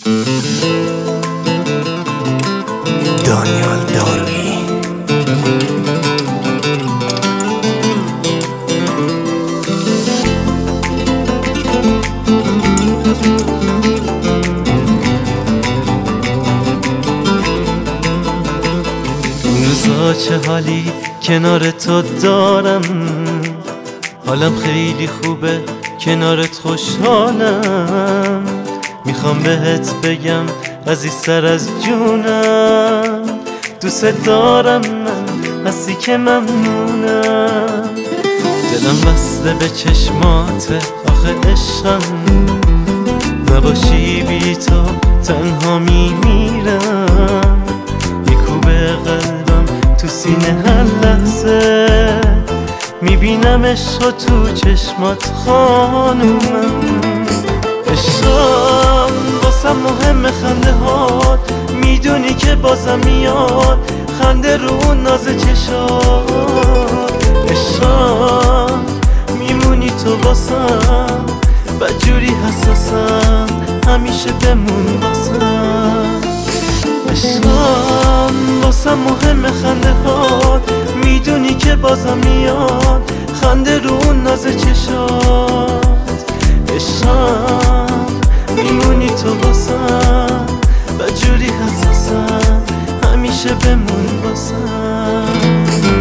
دانیال دارویی. این روزا چه حالی کنار تو دارم، حالم خیلی خوبه کنارت خوشحالم. میخوام بهت بگم عزیزتر از جونم، دوست دارم من، هستی که ممنونم. دلم بسته به چشماته آخه عشقم، نباشی بی تو تنها میمیرم. میکوبه قلبم تو سینه هر لحظه، میبینم عشق تو چشمات خانومم. عشقم واسم مهمه خنده هات، میدونی که بازم میاد خنده رو اون ناز چشات. عشقم میمونی تو واسم، بدجوری حساسم، همیشه بمون واسم. عشقم واسم مهمه خنده هات، میدونی که بازم میاد خنده رو اون ناز چشات. عشقم میمونی تو واسم، بدجوری حساسم، همیشه بمون واسم.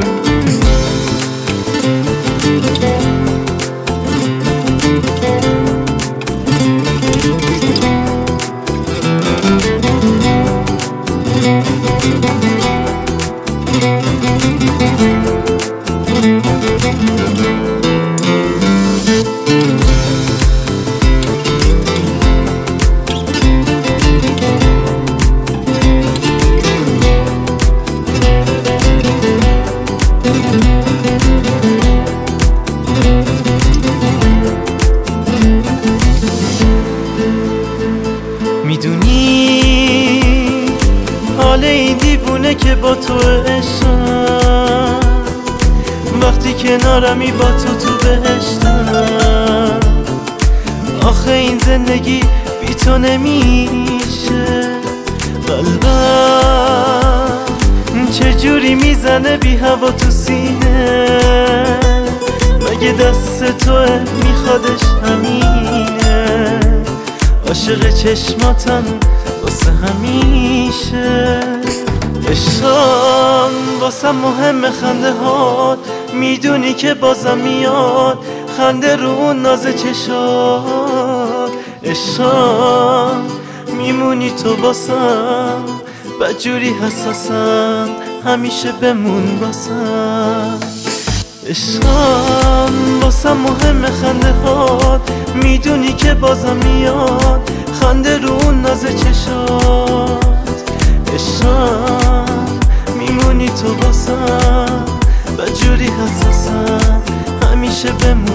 میدونی حال این دیوونه که با تو عشقم، وقتی کنارمی با تو بهشتم. آخه این زندگی بی تو نمیشه، قلبم چجوری میزنه بی هوا تو سینه. مگه دست توه میخوادش همینه، عاشق چشماتم واسه همیشه. عشقم واسم مهمه خنده هات، میدونی که بازم میاد خنده رو اون ناز چشات. عشقم میمونی تو واسم، بدجوری حساسم، همیشه بمون واسم. عشقم واسم مهمه خنده هات، میدونی که بازم میاد خنده رو اون ناز چشات. عشقم میمونی تو واسم، بدجوری حساسم، همیشه بمون